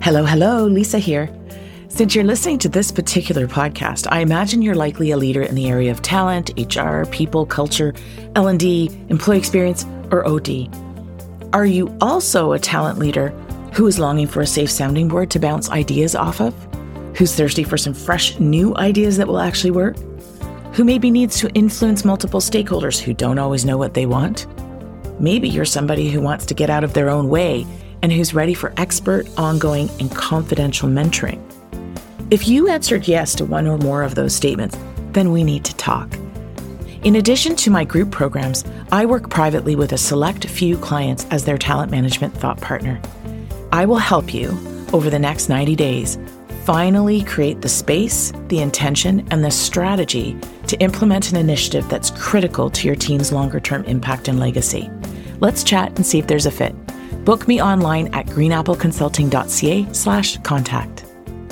Hello, Lisa here. Since you're listening to this particular podcast, I imagine you're likely a leader in the area of talent, HR, people, culture, L&D, employee experience, or OD. Are you also a talent leader who is longing for a safe sounding board to bounce ideas off of? Who's thirsty for some fresh new ideas that will actually work? Who maybe needs to influence multiple stakeholders who don't always know what they want? Maybe you're somebody who wants to get out of their own way and who's ready for expert, ongoing, and confidential mentoring. If you answered yes to one or more of those statements, then we need to talk. In addition to my group programs, I work privately with a select few clients as their talent management thought partner. I will help you over the next 90 days finally create the space, the intention, and the strategy to implement an initiative that's critical to your team's longer-term impact and legacy. Let's chat and see if there's a fit. Book me online at greenappleconsulting.ca/contact.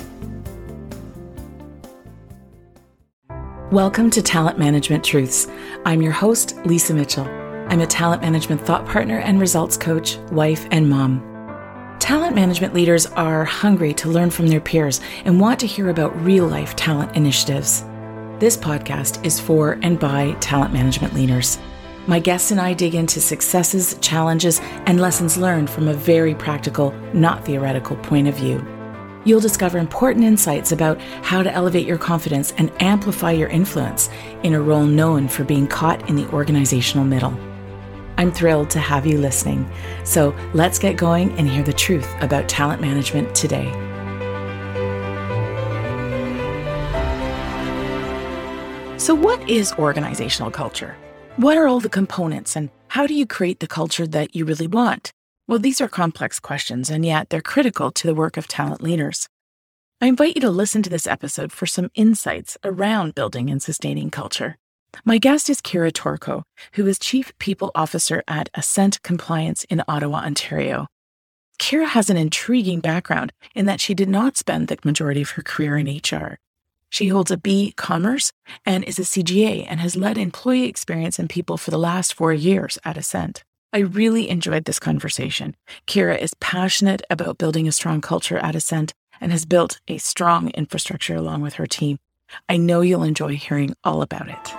Welcome to Talent Management Truths. I'm your host, Lisa Mitchell. I'm a talent management thought partner and results coach, wife, and mom. Talent management leaders are hungry to learn from their peers and want to hear about real-life talent initiatives. This podcast is for and by talent management leaders. My guests and I dig into successes, challenges, and lessons learned from a very practical, not theoretical point of view. You'll discover important insights about how to elevate your confidence and amplify your influence in a role known for being caught in the organizational middle. I'm thrilled to have you listening. So let's get going and hear the truth about talent management today. So what is organizational culture? What are all the components and how do you create the culture that you really want? Well, these are complex questions, and yet they're critical to the work of talent leaders. I invite you to listen to this episode for some insights around building and sustaining culture. My guest is Kira Torco, who is Chief People Officer at Ascent Compliance in Ottawa, Ontario. Kira has an intriguing background in that she did not spend the majority of her career in HR. She holds a B Commerce and is a CGA and has led employee experience and people for the last 4 years at Ascent. I really enjoyed this conversation. Kira is passionate about building a strong culture at Ascent and has built a strong infrastructure along with her team. I know you'll enjoy hearing all about it.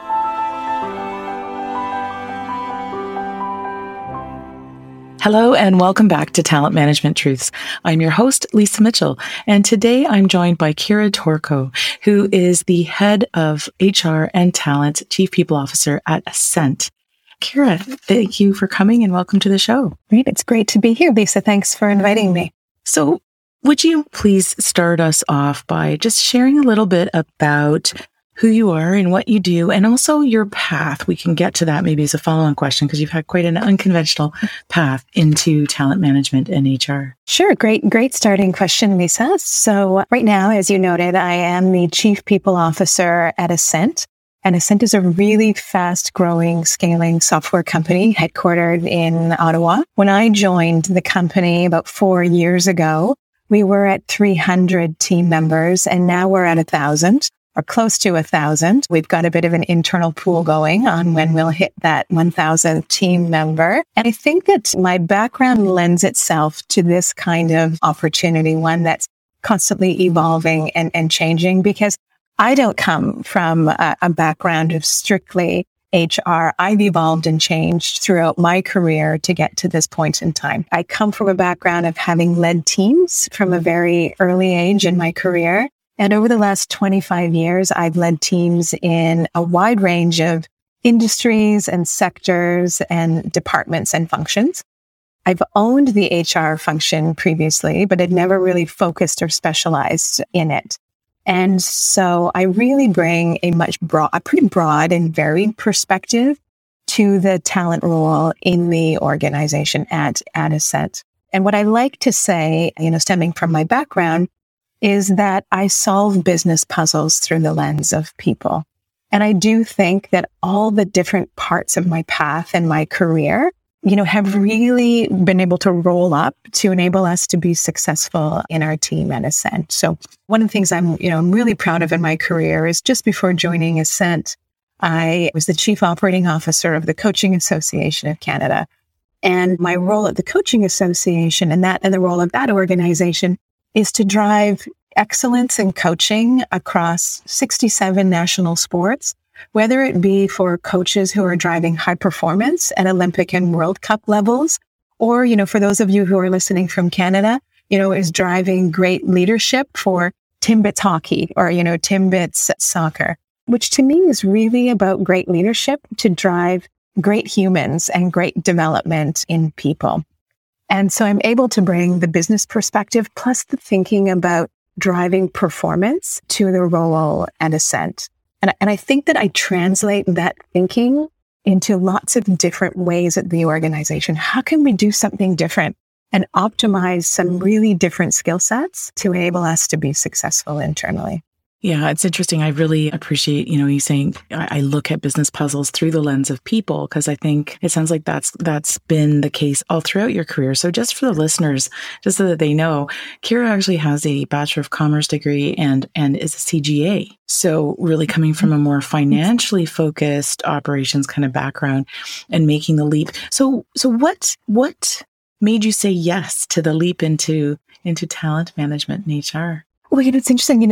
Hello and welcome back to Talent Management Truths. I'm your host, Lisa Mitchell, and today I'm joined by Kira Torco, who is the head of HR and Talent Chief People Officer at Ascent. Kira, thank you for coming and welcome to the show. Great. It's great to be here, Lisa. Thanks for inviting me. So would you please start us off by just sharing a little bit about who you are and what you do, and also your path? We can get to that maybe as a follow-on question because you've had quite an unconventional path into talent management and HR. Sure. Great starting question, Lisa. So right now, as you noted, I am the Chief People Officer at Ascent. And Ascent is a really fast-growing, scaling software company headquartered in Ottawa. When I joined the company about 4 years ago, we were at 300 team members, and now we're at 1,000. Or close to 1,000. We've got a bit of an internal pool going on when we'll hit that 1,000 team member. And I think that my background lends itself to this kind of opportunity, one that's constantly evolving and changing, because I don't come from a background of strictly HR. I've evolved and changed throughout my career to get to this point in time. I come from a background of having led teams from a very early age in my career. And over the last 25 years, I've led teams in a wide range of industries and sectors and departments and functions. I've owned the HR function previously, but had never really focused or specialized in it. And so I really bring a pretty broad and varied perspective to the talent role in the organization at Ascent. And what I like to say, stemming from my background, is that I solve business puzzles through the lens of people. And I do think that all the different parts of my path and my career, have really been able to roll up to enable us to be successful in our team at Ascent. So one of the things I'm really proud of in my career is just before joining Ascent, I was the Chief Operating Officer of the Coaching Association of Canada. And my role at the Coaching Association and the role of that organization is to drive excellence in coaching across 67 national sports, whether it be for coaches who are driving high performance at Olympic and World Cup levels, or, for those of you who are listening from Canada, is driving great leadership for Timbits hockey or, Timbits soccer, which to me is really about great leadership to drive great humans and great development in people. And so I'm able to bring the business perspective plus the thinking about driving performance to the role at Ascent. And I think that I translate that thinking into lots of different ways at the organization. How can we do something different and optimize some really different skill sets to enable us to be successful internally? Yeah, it's interesting. I really appreciate, you saying I look at business puzzles through the lens of people, because I think it sounds like that's been the case all throughout your career. So just for the listeners, just so that they know, Kira actually has a Bachelor of Commerce degree and is a CGA. So really coming from a more financially focused operations kind of background and making the leap. So what made you say yes to the leap into talent management and HR? Well, it's interesting.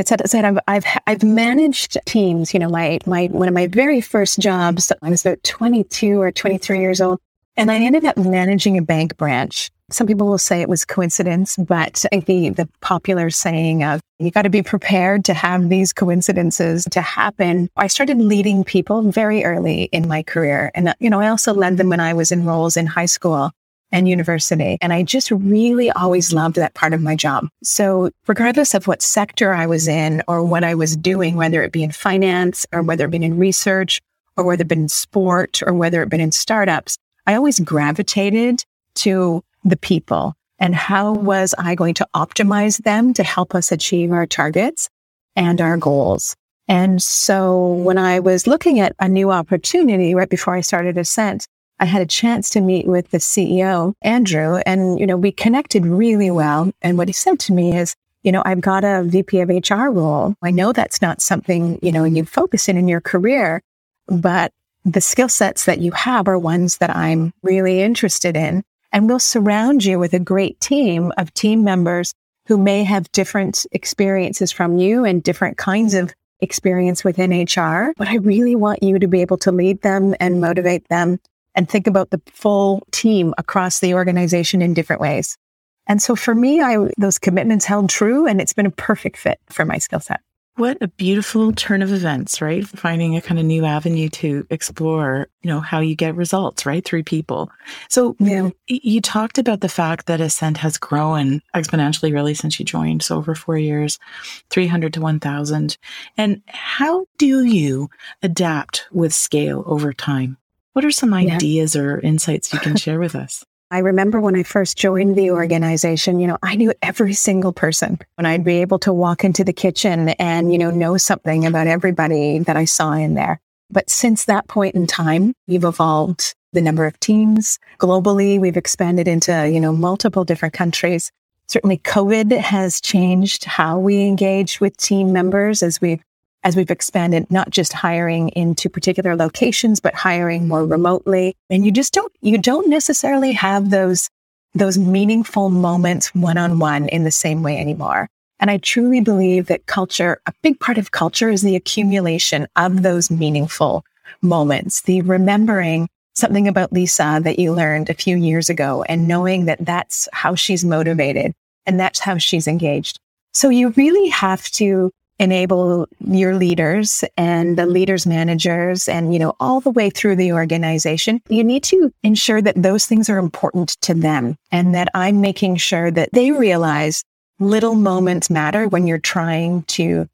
I've managed teams. One of my very first jobs, I was about 22 or 23 years old, and I ended up managing a bank branch. Some people will say it was coincidence, but I think the popular saying of you got to be prepared to have these coincidences to happen. I started leading people very early in my career, and I also led them when I was in roles in high school and university. And I just really always loved that part of my job. So regardless of what sector I was in or what I was doing, whether it be in finance or whether it be in research or whether it be in sport or whether it be in startups, I always gravitated to the people and how was I going to optimize them to help us achieve our targets and our goals. And so when I was looking at a new opportunity right before I started Ascent, I had a chance to meet with the CEO, Andrew, and, we connected really well. And what he said to me is, I've got a VP of HR role. I know that's not something, you focus in your career, but the skill sets that you have are ones that I'm really interested in. And we'll surround you with a great team of team members who may have different experiences from you and different kinds of experience within HR. But I really want you to be able to lead them and motivate them and think about the full team across the organization in different ways. And so for me, those commitments held true, and it's been a perfect fit for my skill set. What a beautiful turn of events, right? Finding a kind of new avenue to explore, how you get results, right? Through people. So you talked about the fact that Ascent has grown exponentially really since you joined. So over 4 years, 300 to 1,000. And how do you adapt with scale over time? What are some ideas or insights you can share with us? I remember when I first joined the organization, I knew every single person. When I'd be able to walk into the kitchen and, know something about everybody that I saw in there. But since that point in time, we've evolved the number of teams. Globally, we've expanded into, multiple different countries. Certainly, COVID has changed how we engage with team members as we've expanded, not just hiring into particular locations, but hiring more remotely. And you don't necessarily have those meaningful moments one-on-one in the same way anymore. And I truly believe that culture, a big part of culture is the accumulation of those meaningful moments, the remembering something about Lisa that you learned a few years ago and knowing that that's how she's motivated and that's how she's engaged. So you really have to enable your leaders and the leaders managers and, all the way through the organization. You need to ensure that those things are important to them and that I'm making sure that they realize little moments matter when you're trying to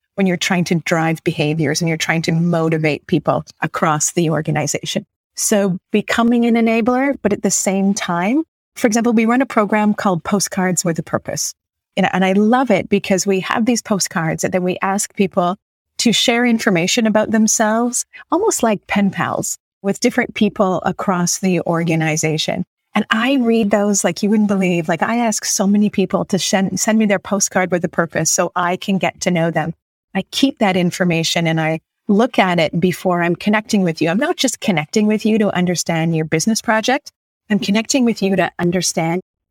drive behaviors and you're trying to motivate people across the organization. So becoming an enabler, but at the same time, for example, we run a program called Postcards with a Purpose. And I love it because we have these postcards and then we ask people to share information about themselves, almost like pen pals with different people across the organization. And I read those like you wouldn't believe. Like I ask so many people to send me their postcard with a purpose so I can get to know them. I keep that information and I look at it before I'm connecting with you. I'm not just connecting with you to understand your business project. I'm connecting with you to understand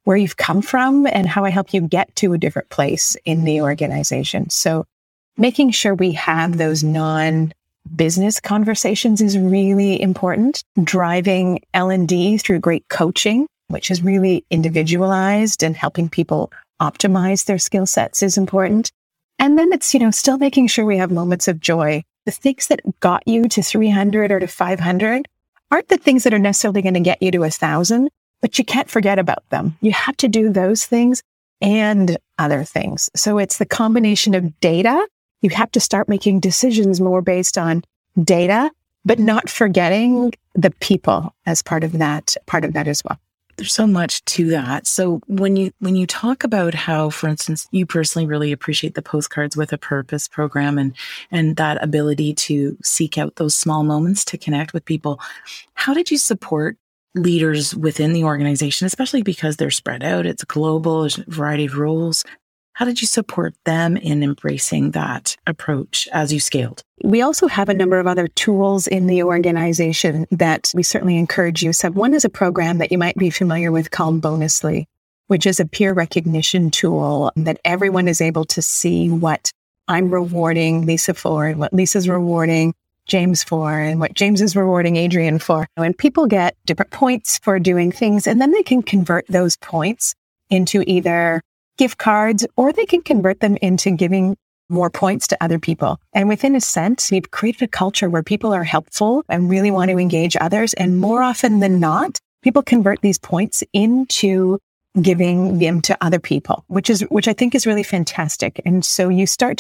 where you've come from and how I help you get to a different place in the organization. So making sure we have those non-business conversations is really important. Driving L&D through great coaching, which is really individualized and helping people optimize their skill sets, is important. And then it's, still making sure we have moments of joy. The things that got you to 300 or to 500 aren't the things that are necessarily going to get you to 1,000, but you can't forget about them. You have to do those things and other things. So it's the combination of data. You have to start making decisions more based on data, but not forgetting the people as part of that as well. There's so much to that. So when you talk about how, for instance, you personally really appreciate the Postcards with a Purpose program and that ability to seek out those small moments to connect with people, how did you support leaders within the organization, especially because they're spread out, it's global, there's a variety of roles? How did you support them in embracing that approach as you scaled? We also have a number of other tools in the organization that we certainly encourage use of. One is a program that you might be familiar with called Bonusly, which is a peer recognition tool that everyone is able to see what I'm rewarding Lisa for and what Lisa's rewarding James for and what James is rewarding Adrian for. And people get different points for doing things, and then they can convert those points into either gift cards, or they can convert them into giving more points to other people. And within Ascent, we've created a culture where people are helpful and really want to engage others. And more often than not, people convert these points into giving them to other people, which I think is really fantastic. And so you start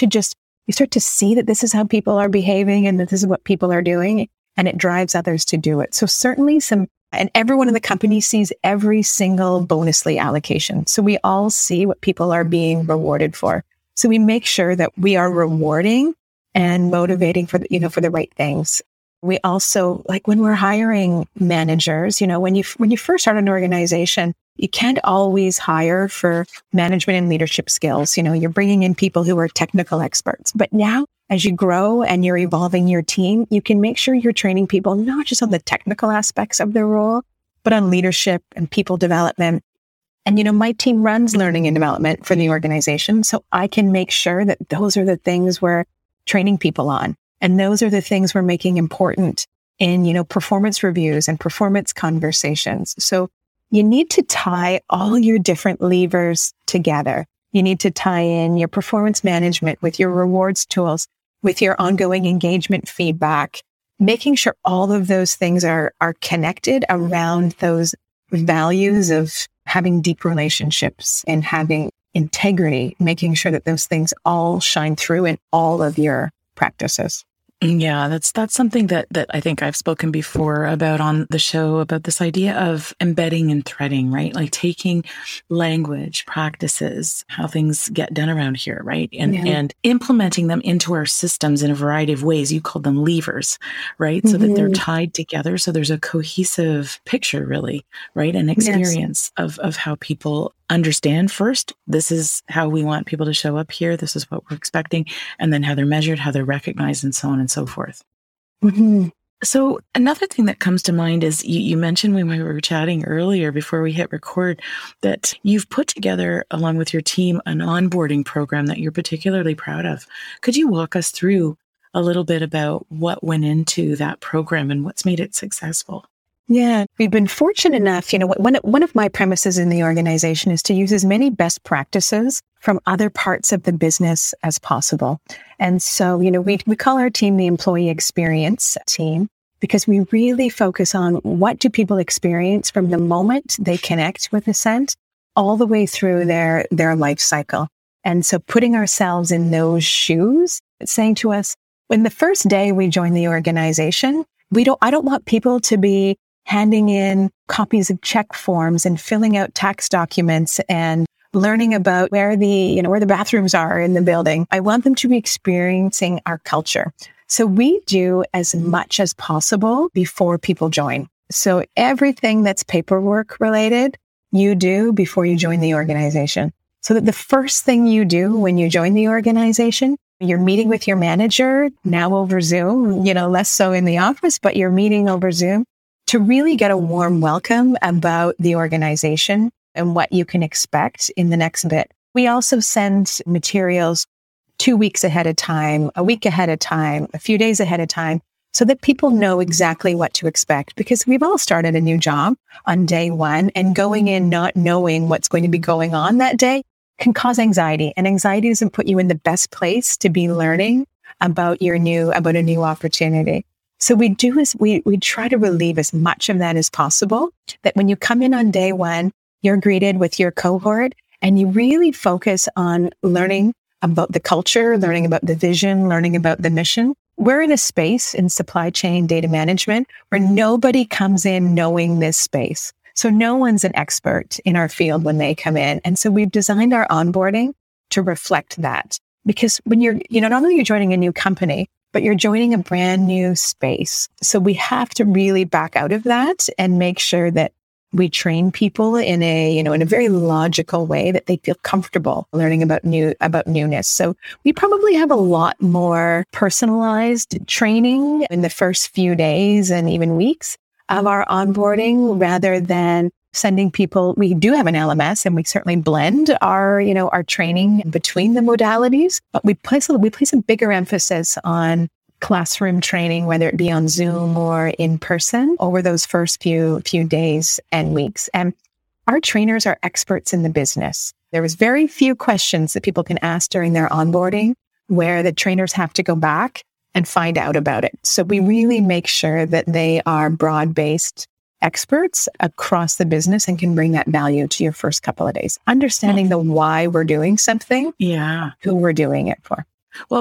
to see that this is how people are behaving and that this is what people are doing, and it drives others to do it. So certainly and everyone in the company sees every single Bonusly allocation. So we all see what people are being rewarded for. So we make sure that we are rewarding and motivating for the right things. We also, like when we're hiring managers, when you first start an organization, you can't always hire for management and leadership skills. You're bringing in people who are technical experts. But now, as you grow and you're evolving your team, you can make sure you're training people not just on the technical aspects of their role, but on leadership and people development. And, my team runs learning and development for the organization. So I can make sure that those are the things we're training people on. And those are the things we're making important in, performance reviews and performance conversations. So you need to tie all your different levers together. You need to tie in your performance management with your rewards tools, with your ongoing engagement feedback, making sure all of those things are connected around those values of having deep relationships and having integrity, making sure that those things all shine through in all of your practices. Yeah, that's something that I think I've spoken before about on the show, about this idea of embedding and threading, right? Like taking language, practices, how things get done around here, right? And implementing them into our systems in a variety of ways. You called them levers, right? So that they're tied together. So there's a cohesive picture, really, right? An experience of how people understand first, this is how we want people to show up here. This is what we're expecting. And then how they're measured, how they're recognized, and so on and so forth. Mm-hmm. So another thing that comes to mind is you mentioned when we were chatting earlier before we hit record that you've put together, along with your team, an onboarding program that you're particularly proud of. Could you walk us through a little bit about what went into that program and what's made it successful? Yeah, we've been fortunate enough, one of my premises in the organization is to use as many best practices from other parts of the business as possible. And so, we call our team the employee experience team because we really focus on what do people experience from the moment they connect with Ascent all the way through their life cycle. And so putting ourselves in those shoes, saying to us, when the first day we join the organization, I don't want people to be handing in copies of check forms and filling out tax documents and learning about where the bathrooms are in the building. I want them to be experiencing our culture. So we do as much as possible before people join. So everything that's paperwork related, you do before you join the organization. So that the first thing you do when you join the organization, you're meeting with your manager, now over Zoom, less so in the office, but you're meeting over Zoom, to really get a warm welcome about the organization and what you can expect in the next bit. We also send materials 2 weeks ahead of time, a week ahead of time, a few days ahead of time, so that people know exactly what to expect. Because we've all started a new job on day one, and going in not knowing what's going to be going on that day can cause anxiety. And anxiety doesn't put you in the best place to be learning about a new opportunity. So we try to relieve as much of that as possible, that when you come in on day one, you're greeted with your cohort and you really focus on learning about the culture, learning about the vision, learning about the mission. We're in a space in supply chain data management where nobody comes in knowing this space. So no one's an expert in our field when they come in. And so we've designed our onboarding to reflect that. Because when not only you're joining a new company, but you're joining a brand new space. So we have to really back out of that and make sure that we train people in a very logical way, that they feel comfortable learning about newness. So we probably have a lot more personalized training in the first few days and even weeks of our onboarding, rather than sending people. We do have an LMS, and we certainly blend our training between the modalities, but we place a bigger emphasis on classroom training, whether it be on Zoom or in person, over those first few days and weeks. And our trainers are experts in the business. There is very few questions that people can ask during their onboarding where the trainers have to go back and find out about it. So we really make sure that they are broad-based experts across the business and can bring that value to your first couple of days. Understanding the why we're doing something, who we're doing it for. Well,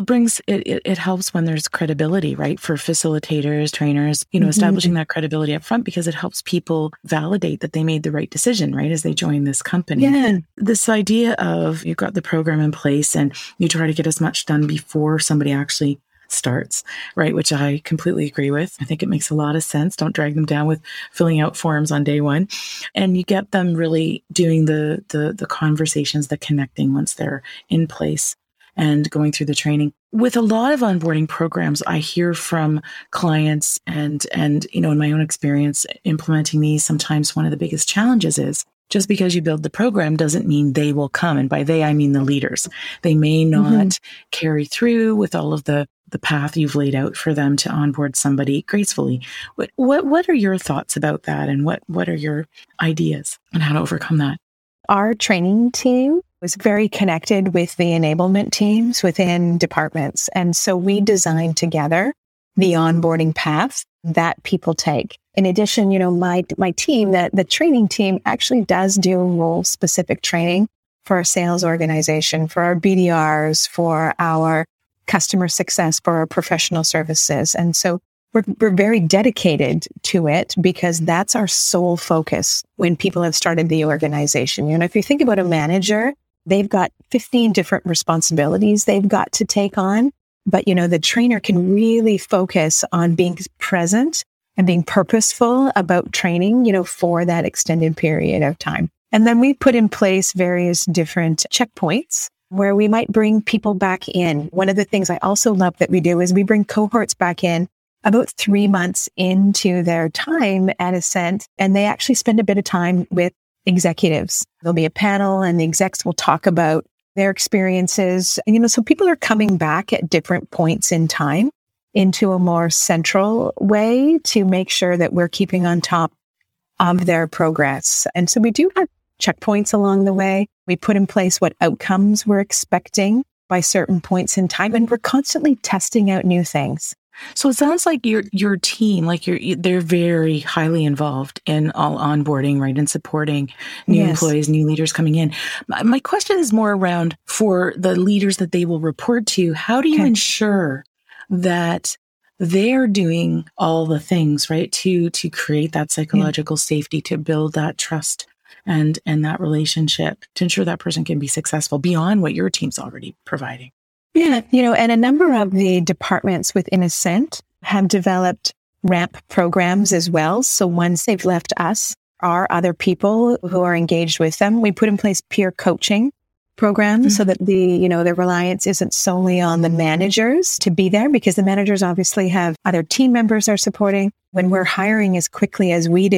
it helps when there's credibility, right? For facilitators, trainers, establishing that credibility up front, because it helps people validate that they made the right decision, right? As they join this company. Yeah. This idea of you've got the program in place and you try to get as much done before somebody actually starts, right? Which I completely agree with. I think it makes a lot of sense. Don't drag them down with filling out forms on day one. And you get them really doing the conversations, the connecting once they're in place and going through the training. With a lot of onboarding programs, I hear from clients and in my own experience implementing these, sometimes one of the biggest challenges is just because you build the program doesn't mean they will come. And by they, I mean the leaders. They may not carry through with all of the path you've laid out for them to onboard somebody gracefully. What are your thoughts about that? And what are your ideas on how to overcome that? Our training team was very connected with the enablement teams within departments. And so we designed together the onboarding path that people take. In addition, my team, the training team actually does do role-specific training for our sales organization, for our BDRs, for our customer success, for our professional services. And so we're very dedicated to it, because that's our sole focus when people have started the organization. If you think about a manager, they've got 15 different responsibilities they've got to take on. But, the trainer can really focus on being present and being purposeful about training, for that extended period of time. And then we put in place various different checkpoints where we might bring people back in. One of the things I also love that we do is we bring cohorts back in about 3 months into their time at Ascent, and they actually spend a bit of time with executives. There'll be a panel and the execs will talk about their experiences. And, so people are coming back at different points in time into a more central way to make sure that we're keeping on top of their progress. And so we do have checkpoints along the way. We put in place what outcomes we're expecting by certain points in time, and we're constantly testing out new things. So it sounds like your team, they're very highly involved in all onboarding, right, and supporting new employees, new leaders coming in. My question is more around, for the leaders that they will report to, how do you ensure that they're doing all the things, right, to create that psychological safety, to build that trust and that relationship, to ensure that person can be successful beyond what your team's already providing? Yeah, and a number of the departments within Ascent have developed RAMP programs as well. So once they've left us, our other people who are engaged with them, we put in place peer coaching programs so that the reliance isn't solely on the managers to be there, because the managers obviously have other team members are supporting. When we're hiring as quickly as we do,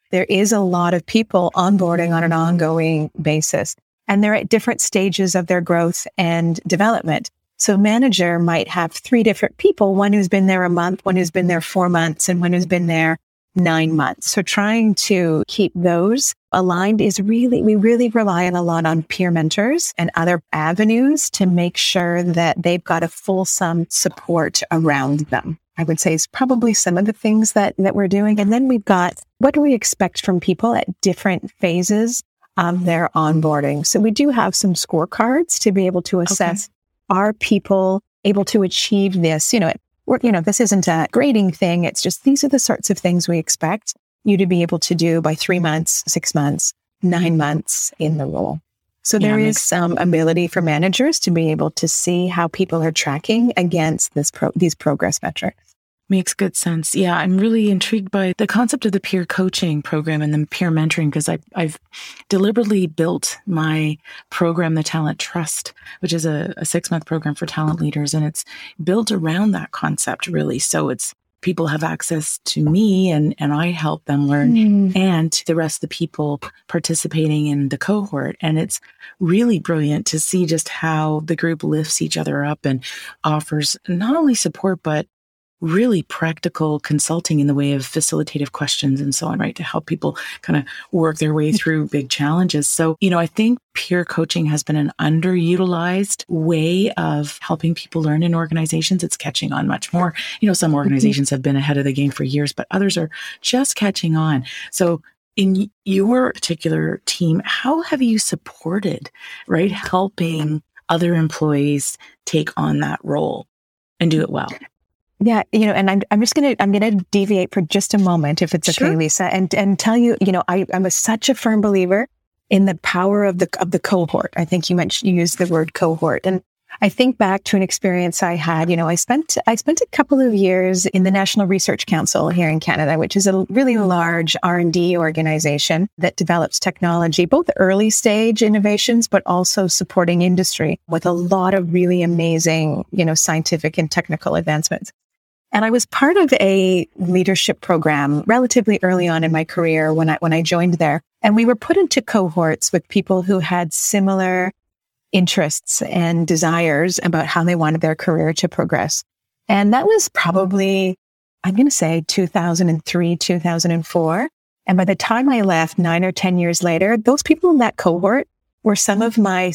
there is a lot of people onboarding on an ongoing basis, and they're at different stages of their growth and development. So manager might have 3 different people, one who's been there a month, one who's been there 4 months, and one who's been there 9 months. So trying to keep those aligned we really rely a lot on peer mentors and other avenues to make sure that they've got a fulsome support around them. I would say is probably some of the things that we're doing. And then we've got, what do we expect from people at different phases of their onboarding? So we do have some scorecards to be able to assess, are people able to achieve this? This isn't a grading thing. It's just, these are the sorts of things we expect you to be able to do by 3 months, 6 months, 9 months in the role. So there is some ability for managers to be able to see how people are tracking against these progress metrics. Makes good sense. Yeah, I'm really intrigued by the concept of the peer coaching program and the peer mentoring, because I've deliberately built my program, the Talent Trust, which is a 6-month program for talent leaders. And it's built around that concept, really. So it's people have access to me and I help them learn and the rest of the people participating in the cohort. And it's really brilliant to see just how the group lifts each other up and offers not only support, but really practical consulting in the way of facilitative questions and so on, right? To help people kind of work their way through big challenges. So, I think peer coaching has been an underutilized way of helping people learn in organizations. It's catching on much more. Some organizations have been ahead of the game for years, but others are just catching on. So in your particular team, how have you supported, right, helping other employees take on that role and do it well? Yeah, and I'm going to deviate for just a moment, if it's okay, Lisa, and tell you, I'm such a firm believer in the power of the cohort. I think you used the word cohort, and I think back to an experience I had. I spent a couple of years in the National Research Council here in Canada, which is a really large R&D organization that develops technology, both early stage innovations, but also supporting industry with a lot of really amazing, scientific and technical advancements. And I was part of a leadership program relatively early on in my career when I joined there. And we were put into cohorts with people who had similar interests and desires about how they wanted their career to progress. And that was probably, I'm going to say 2003, 2004. And by the time I left 9 or 10 years later, those people in that cohort were some of my,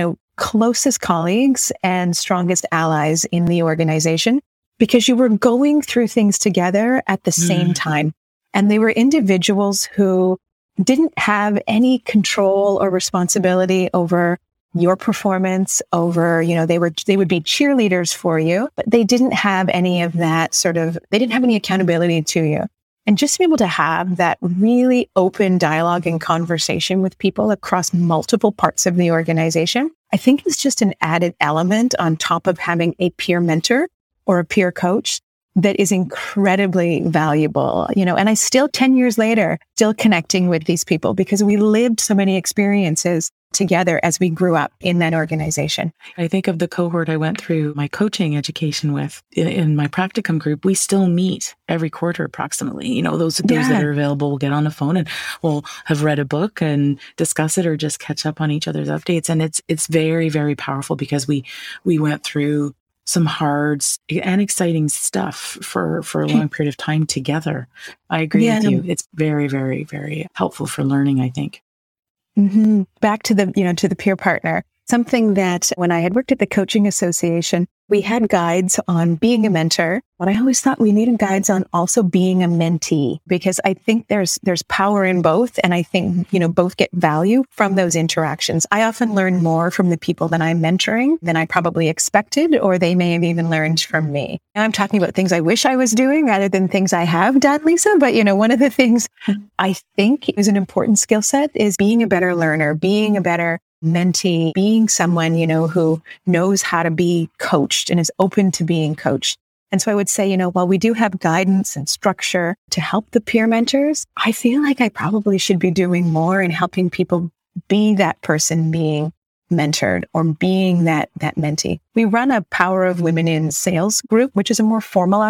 closest colleagues and strongest allies in the organization, because you were going through things together at the same time. And they were individuals who didn't have any control or responsibility over your performance, over, they would be cheerleaders for you, but they didn't have any of that they didn't have any accountability to you. And just to be able to have that really open dialogue and conversation with people across multiple parts of the organization, I think is just an added element on top of having a peer mentor or a peer coach that is incredibly valuable, and I still 10 years later, still connecting with these people because we lived so many experiences together as we grew up in that organization. I think of the cohort I went through my coaching education with in my practicum group. We still meet every quarter approximately. Those that are available will get on the phone and we'll have read a book and discuss it or just catch up on each other's updates. And it's very, very powerful because we went through some hard and exciting stuff for a long period of time together. I agree with you. It's very, very, very helpful for learning, I think. Mm-hmm. Back to the peer partner. Something that when I had worked at the Coaching Association, we had guides on being a mentor, but I always thought we needed guides on also being a mentee, because I think there's power in both. And I think, both get value from those interactions. I often learn more from the people that I'm mentoring than I probably expected, or they may have even learned from me. Now I'm talking about things I wish I was doing rather than things I have done, Lisa. But, one of the things I think is an important skill set is being a better learner, being a better mentee, being someone, who knows how to be coached and is open to being coached. And so I would say, while we do have guidance and structure to help the peer mentors, I feel like I probably should be doing more in helping people be that person being mentored or being that mentee. We run a Power of Women in Sales group, which is a more formalized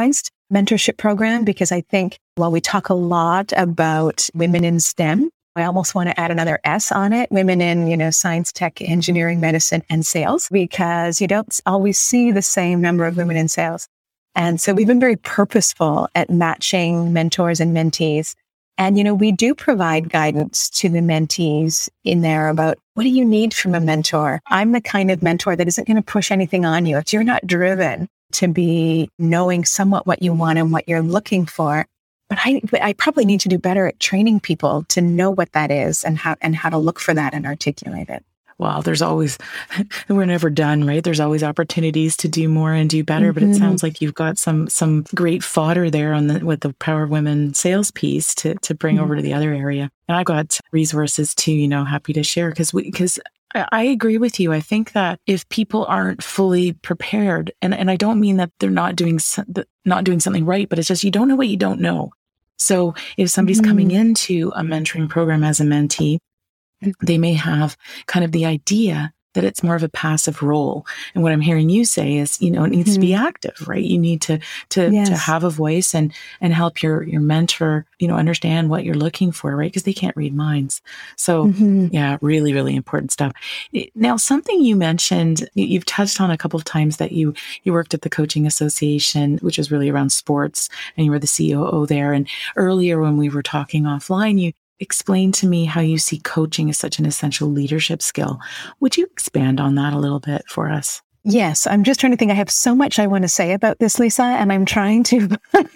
mentorship program because I think while we talk a lot about women in STEM, I almost want to add another S on it, women in, science, tech, engineering, medicine, and sales, because you don't always see the same number of women in sales. And so we've been very purposeful at matching mentors and mentees. And, we do provide guidance to the mentees in there about what do you need from a mentor? I'm the kind of mentor that isn't going to push anything on you. If you're not driven to be knowing somewhat what you want and what you're looking for, but I probably need to do better at training people to know what that is and how to look for that and articulate it. Well, we're never done, right? There's always opportunities to do more and do better, but it sounds like you've got some great fodder there with the Power of Women sales piece to bring over to the other area. And I've got resources too, happy to share because I agree with you. I think that if people aren't fully prepared, and I don't mean that they're not doing something right, but it's just you don't know what you don't know. So if somebody's coming into a mentoring program as a mentee, they may have kind of the idea that it's more of a passive role. And what I'm hearing you say is, it needs to be active, right? You need to have a voice and help your mentor, understand what you're looking for, right? Because they can't read minds. So yeah, really, really important stuff. Now, something you mentioned, you've touched on a couple of times that you worked at the Coaching Association, which is really around sports, and you were the COO there. And earlier when we were talking offline, you explain to me how you see coaching as such an essential leadership skill. Would you expand on that a little bit for us? Yes, I'm just trying to think. I have so much I want to say about this, Lisa, and I'm trying to,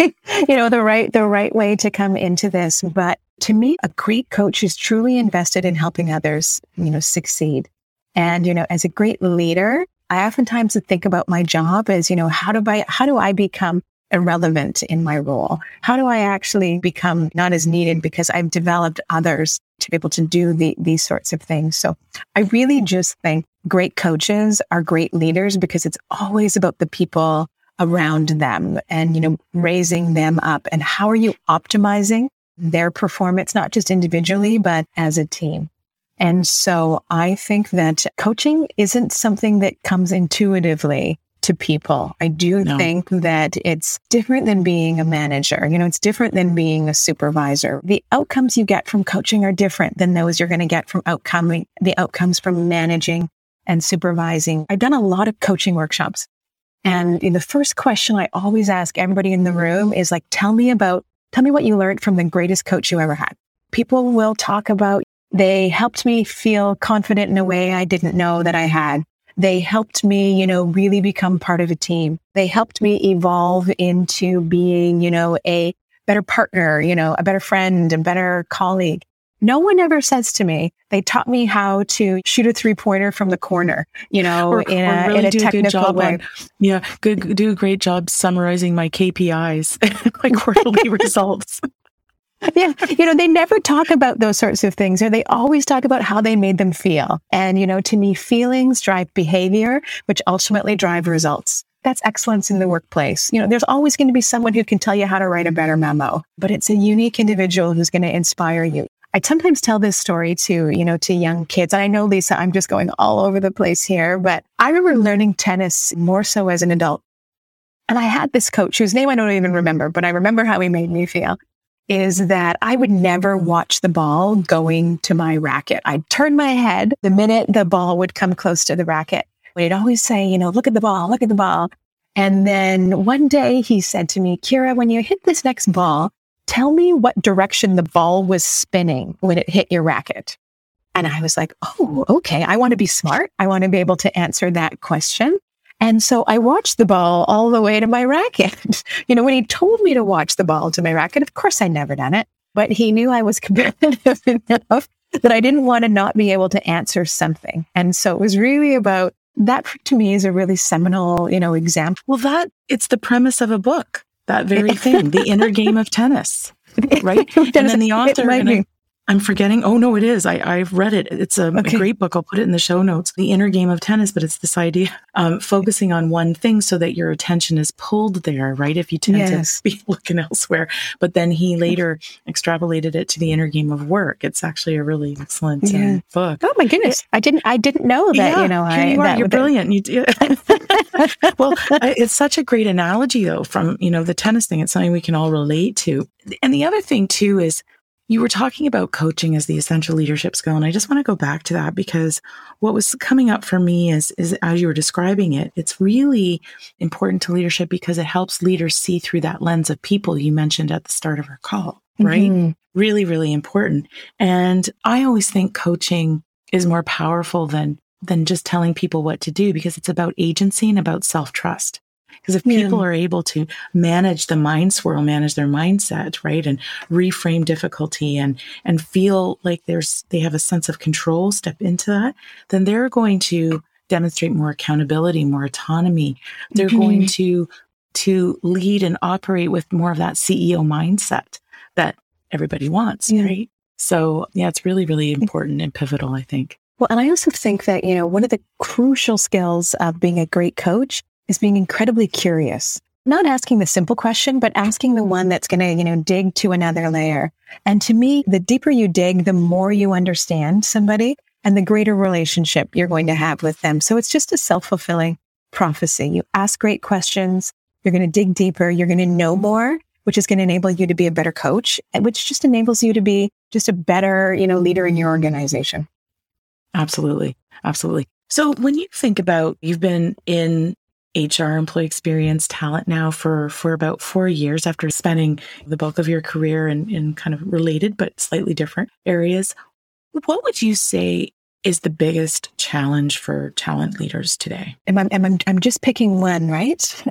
the right way to come into this. But to me, a great coach is truly invested in helping others, succeed. And, as a great leader, I oftentimes think about my job as, how do I become irrelevant in my role? How do I actually become not as needed because I've developed others to be able to do these sorts of things? So I really just think great coaches are great leaders because it's always about the people around them and, raising them up. And how are you optimizing their performance, not just individually, but as a team? And so I think that coaching isn't something that comes intuitively to people. I do think that it's different than being a manager. It's different than being a supervisor. The outcomes you get from coaching are different than those you're going to get from the outcomes from managing and supervising. I've done a lot of coaching workshops. And the first question I always ask everybody in the room is tell me what you learned from the greatest coach you ever had. People will talk about, they helped me feel confident in a way I didn't know that I had. They helped me, really become part of a team. They helped me evolve into being, a better partner, a better friend, a better colleague. No one ever says to me, they taught me how to shoot a 3-pointer from the corner, in a technical way. Do a great job summarizing my KPIs, my quarterly results. Yeah. They never talk about those sorts of things, or they always talk about how they made them feel. And, to me, feelings drive behavior, which ultimately drive results. That's excellence in the workplace. There's always going to be someone who can tell you how to write a better memo, but it's a unique individual who's going to inspire you. I sometimes tell this story to young kids. And I know, Lisa, I'm just going all over the place here, but I remember learning tennis more so as an adult. And I had this coach whose name I don't even remember, but I remember how he made me feel. Is that I would never watch the ball going to my racket. I'd turn my head the minute the ball would come close to the racket. But he'd always say, look at the ball, look at the ball. And then one day he said to me, Kira, when you hit this next ball, tell me what direction the ball was spinning when it hit your racket. And I was like, oh, okay. I want to be smart. I want to be able to answer that question. And so I watched the ball all the way to my racket. When he told me to watch the ball to my racket, of course I'd never done it, but he knew I was competitive enough that I didn't want to not be able to answer something. And so it was really about that. To me is a really seminal, example. Well, it's the premise of a book, that very thing, the inner game of tennis, right? And then the author, I'm forgetting. Oh, no, it is. I've read it. It's a great book. I'll put it in the show notes. The Inner Game of Tennis, but it's this idea focusing on one thing so that your attention is pulled there, right? If you tend to be looking elsewhere. But then he later extrapolated it to the inner game of work. It's actually a really excellent book. Oh my goodness. I didn't know that, you're brilliant. You do. Well, it's such a great analogy though from, the tennis thing. It's something we can all relate to. And the other thing too is, you were talking about coaching as the essential leadership skill. And I just want to go back to that because what was coming up for me is as you were describing it, it's really important to leadership because it helps leaders see through that lens of people you mentioned at the start of our call, right? Mm-hmm. Really, really important. And I always think coaching is more powerful than just telling people what to do because it's about agency and about self-trust. Because if people are able to manage the mind swirl, manage their mindset, right, and reframe difficulty and feel like they have a sense of control, step into that, then they're going to demonstrate more accountability, more autonomy. They're going to lead and operate with more of that CEO mindset that everybody wants, right? So, it's really, really important and pivotal, I think. Well, and I also think that, one of the crucial skills of being a great coach is being incredibly curious, not asking the simple question, but asking the one that's going to, dig to another layer. And to me, the deeper you dig, the more you understand somebody and the greater relationship you're going to have with them. So it's just a self-fulfilling prophecy. You ask great questions, you're going to dig deeper, you're going to know more, which is going to enable you to be a better coach, which just enables you to be just a better, leader in your organization. Absolutely. Absolutely. So when you think about, you've been in HR, employee experience, talent now for about 4 years after spending the bulk of your career in kind of related but slightly different areas. What would you say is the biggest challenge for talent leaders today? I'm just picking one, right?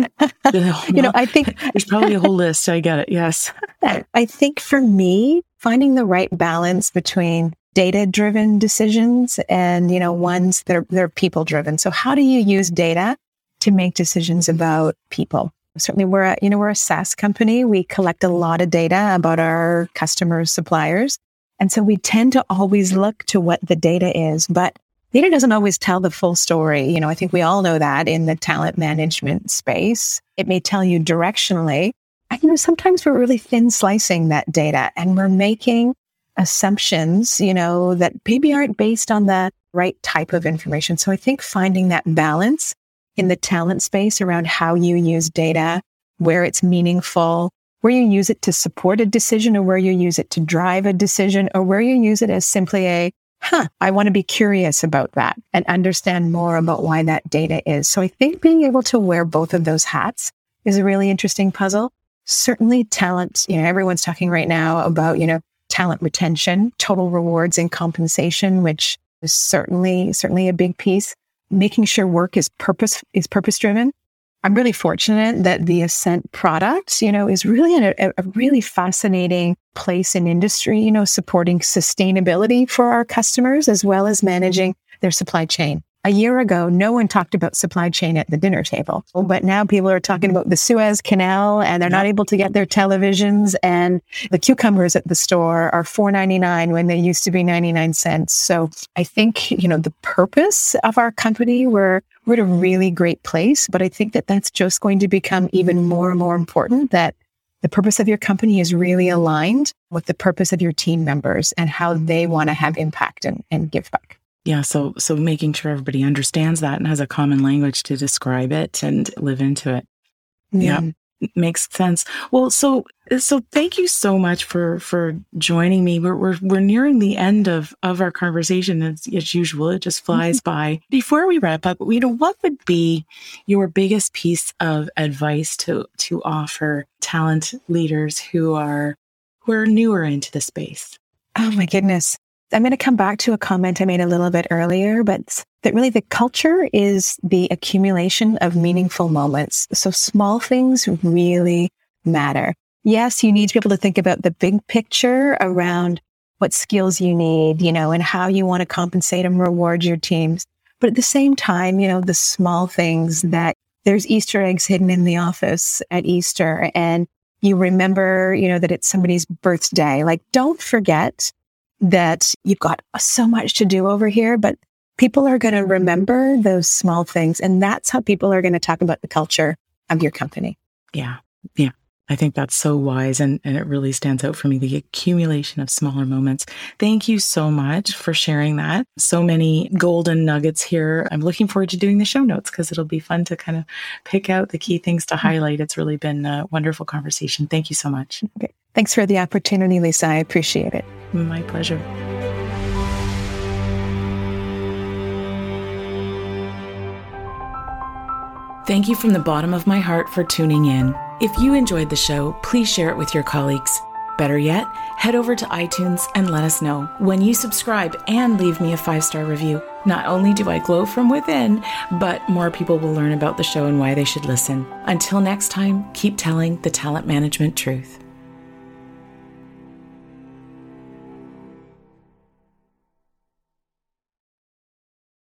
I think there's probably a whole list. I get it. Yes. I think for me, finding the right balance between data-driven decisions and, ones that are people-driven. So how do you use data to make decisions about people? Certainly we're a SaaS company. We collect a lot of data about our customers, suppliers. And so we tend to always look to what the data is, but data doesn't always tell the full story. I think we all know that in the talent management space. It may tell you directionally. And sometimes we're really thin slicing that data and we're making assumptions, that maybe aren't based on the right type of information. So I think finding that balance in the talent space around how you use data, where it's meaningful, where you use it to support a decision or where you use it to drive a decision or where you use it as simply I want to be curious about that and understand more about why that data is. So I think being able to wear both of those hats is a really interesting puzzle. Certainly talent, everyone's talking right now about, talent retention, total rewards and compensation, which is certainly a big piece. Making sure work is purpose driven. I'm really fortunate that the Ascent product, is really in a really fascinating place in industry, supporting sustainability for our customers as well as managing their supply chain. A year ago, no one talked about supply chain at the dinner table, but now people are talking about the Suez Canal and they're not able to get their televisions, and the cucumbers at the store are $4.99 when they used to be 99 cents. So I think, the purpose of our company, we're at a really great place, but I think that that's just going to become even more and more important, that the purpose of your company is really aligned with the purpose of your team members and how they want to have impact and give back. Yeah, so making sure everybody understands that and has a common language to describe it and live into it. Yeah, makes sense. Well, so thank you so much for joining me. We're nearing the end of our conversation as usual. It just flies by. Before we wrap up, what would be your biggest piece of advice to offer talent leaders who are newer into the space? Oh my goodness. I'm going to come back to a comment I made a little bit earlier, but that really the culture is the accumulation of meaningful moments. So small things really matter. Yes, you need to be able to think about the big picture around what skills you need, and how you want to compensate and reward your teams. But at the same time, the small things that there's Easter eggs hidden in the office at Easter, and you remember, that it's somebody's birthday. Like, don't forget that you've got so much to do over here, but people are going to remember those small things. And that's how people are going to talk about the culture of your company. Yeah. Yeah. I think that's so wise. And it really stands out for me, the accumulation of smaller moments. Thank you so much for sharing that. So many golden nuggets here. I'm looking forward to doing the show notes because it'll be fun to kind of pick out the key things to highlight. It's really been a wonderful conversation. Thank you so much. Okay. Thanks for the opportunity, Lisa. I appreciate it. My pleasure. Thank you from the bottom of my heart for tuning in. If you enjoyed the show, please share it with your colleagues. Better yet, head over to iTunes and let us know. When you subscribe and leave me a 5-star review, not only do I glow from within, but more people will learn about the show and why they should listen. Until next time, keep telling the talent management truth.